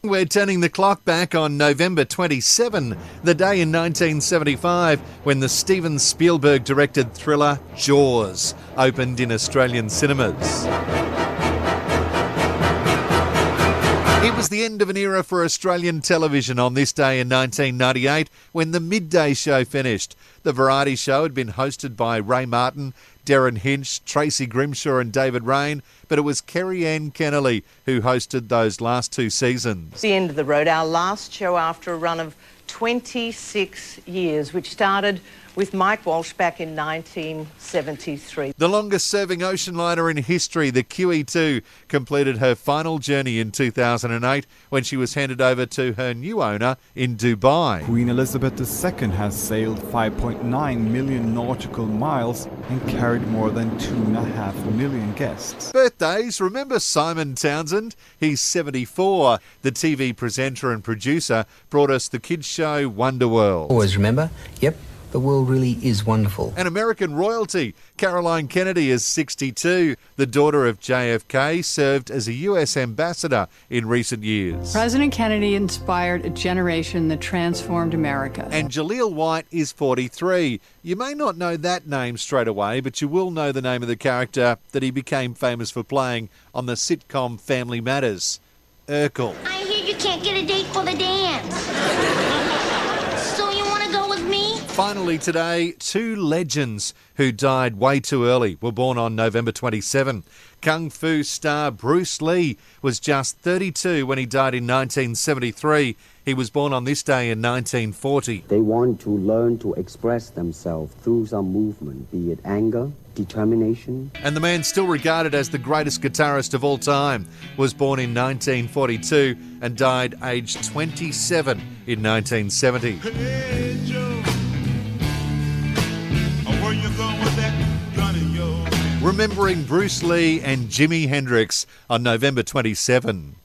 We're turning the clock back on November 27, the day in 1975 when the Steven Spielberg-directed thriller Jaws opened in Australian cinemas. It was the end of an era for Australian television on this day in 1998 when the midday show finished. The variety show had been hosted by Ray Martin, Darren Hinch, Tracy Grimshaw and David Rain, but it was Kerry Ann Kennelly who hosted those last two seasons. The end of the road, our last show after a run of 26 years, which started with Mike Walsh back in 1973. The longest-serving ocean liner in history, the QE2, completed her final journey in 2008 when she was handed over to her new owner in Dubai. Queen Elizabeth II has sailed 5.9 million nautical miles and carried more than 2.5 million guests. Birthdays, remember Simon Townsend? He's 74. The TV presenter and producer brought us the kids' show Wonderworld. Always remember, yep, the world really is wonderful. And American royalty, Caroline Kennedy is 62. The daughter of JFK served as a US ambassador in recent years. President Kennedy inspired a generation that transformed America. And Jaleel White is 43. You may not know that name straight away, but you will know the name of the character that he became famous for playing on the sitcom Family Matters, Urkel. I hear you can't get a date for the dance. So you want to go with me? Finally today, two legends who died way too early were born on November 27. Kung Fu star Bruce Lee was just 32 when he died in 1973. He was born on this day in 1940. They want to learn to express themselves through some movement, be it anger, determination. And the man still regarded as the greatest guitarist of all time was born in 1942 and died aged 27 in 1970. Hey, Joe. Where you going with that gun of yours? Remembering Bruce Lee and Jimi Hendrix on November 27.